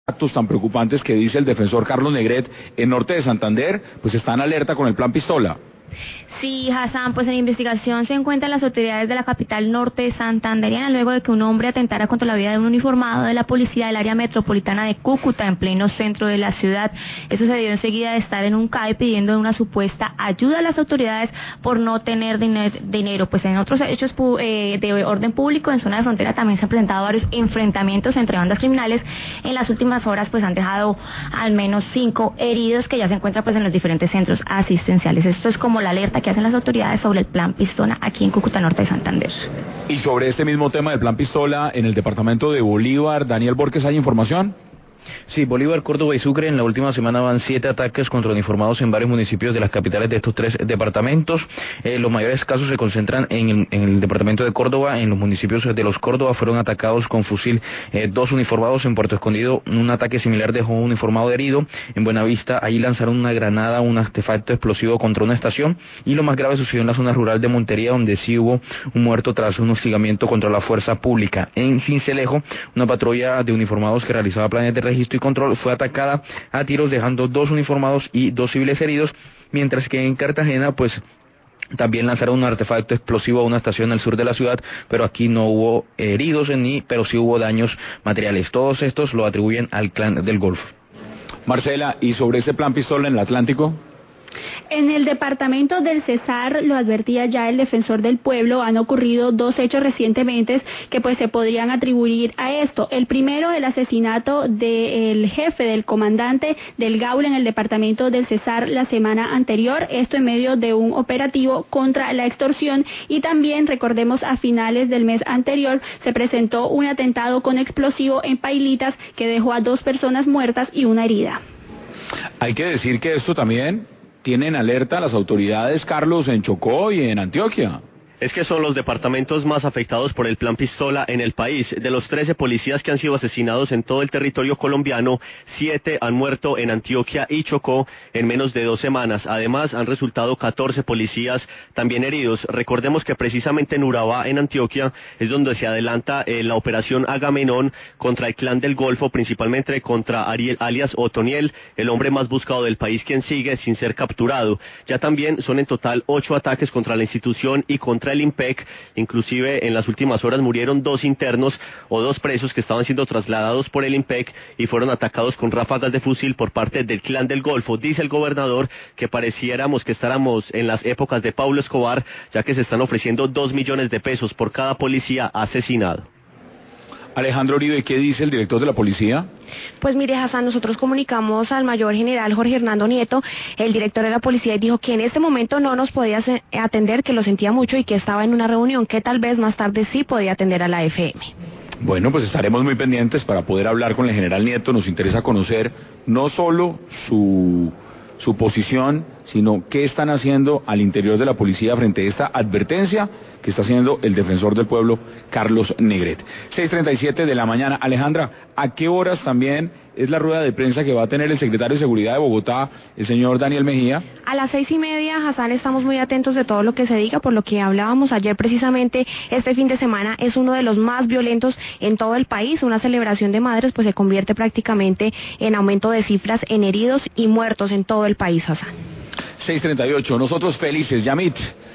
Datos tan preocupantes que dice el defensor Carlos Negret en Norte de Santander, pues está en alerta con el plan Pistola. Sí, Hassan, pues en investigación se encuentran las autoridades de la capital norte santanderiana luego de que un hombre atentara contra la vida de un uniformado de la policía del área metropolitana de Cúcuta en pleno centro de la ciudad. Eso se dio enseguida de estar en un CAE pidiendo una supuesta ayuda a las autoridades por no tener dinero. Pues en otros hechos de orden público en zona de frontera también se han presentado varios enfrentamientos entre bandas criminales. En las últimas horas pues han dejado al menos 5 heridos que ya se encuentran pues en los diferentes centros asistenciales. Esto es como la alerta que hacen las autoridades sobre el plan Pistola aquí en Cúcuta Norte de Santander. Y sobre este mismo tema del plan Pistola en el departamento de Bolívar, Daniel Borges, ¿hay información? Sí, Bolívar, Córdoba y Sucre en la última semana van 7 ataques contra uniformados en varios municipios de las capitales de estos 3 departamentos. Los mayores casos se concentran en el departamento de Córdoba. En los municipios de los Córdoba fueron atacados con fusil 2 uniformados. En Puerto Escondido un ataque similar dejó un uniformado herido. En Buenavista ahí lanzaron una granada, un artefacto explosivo contra una estación. Y lo más grave sucedió en la zona rural de Montería, donde sí hubo un muerto tras un hostigamiento contra la fuerza pública. En Sincelejo, una patrulla de uniformados que realizaba planes de registro y control fue atacada a tiros dejando 2 uniformados y 2 civiles heridos, mientras que en Cartagena pues también lanzaron un artefacto explosivo a una estación al sur de la ciudad, pero aquí no hubo heridos pero sí hubo daños materiales. Todos estos lo atribuyen al clan del Golfo. Marcela, ¿y sobre este plan Pistola en el Atlántico? En el departamento del Cesar, lo advertía ya el defensor del pueblo, han ocurrido 2 hechos recientemente que pues se podrían atribuir a esto. El primero, el asesinato del jefe, del comandante del Gaula en el departamento del Cesar la semana anterior, esto en medio de un operativo contra la extorsión, y también recordemos a finales del mes anterior se presentó un atentado con explosivo en Pailitas que dejó a 2 personas muertas y una herida. Hay que decir que esto también tienen alerta a las autoridades, Carlos, en Chocó y en Antioquia. Es que son los departamentos más afectados por el plan Pistola en el país. De los 13 policías que han sido asesinados en todo el territorio colombiano, 7 han muerto en Antioquia y Chocó en menos de 2 semanas. Además, han resultado 14 policías también heridos. Recordemos que precisamente en Urabá, en Antioquia, es donde se adelanta la operación Agamenón contra el clan del Golfo, principalmente contra Ariel alias Otoniel, el hombre más buscado del país, quien sigue sin ser capturado. Ya también son en total 8 ataques contra la institución y contra el IMPEC, inclusive en las últimas horas murieron 2 internos o 2 presos que estaban siendo trasladados por el IMPEC y fueron atacados con ráfagas de fusil por parte del clan del Golfo. Dice el gobernador que pareciéramos que estáramos en las épocas de Pablo Escobar, ya que se están ofreciendo 2 millones de pesos por cada policía asesinado. Alejandro Uribe, ¿qué dice el director de la policía? Pues mire, Hassan, nosotros comunicamos al mayor general Jorge Hernando Nieto, el director de la policía, y dijo que en este momento no nos podía atender, que lo sentía mucho y que estaba en una reunión, que tal vez más tarde sí podía atender a la FM. Bueno, pues estaremos muy pendientes para poder hablar con el general Nieto. Nos interesa conocer no solo su posición, sino qué están haciendo al interior de la policía frente a esta advertencia que está haciendo el defensor del pueblo, Carlos Negret. 6:37 de la mañana. Alejandra, ¿a qué horas también es la rueda de prensa que va a tener el secretario de Seguridad de Bogotá, el señor Daniel Mejía? A las 6:30, Hassan, estamos muy atentos de todo lo que se diga, por lo que hablábamos ayer precisamente. Este fin de semana es uno de los más violentos en todo el país. Una celebración de madres pues se convierte prácticamente en aumento de cifras en heridos y muertos en todo el país, Hassan. 6:38, nosotros felices, Yamit.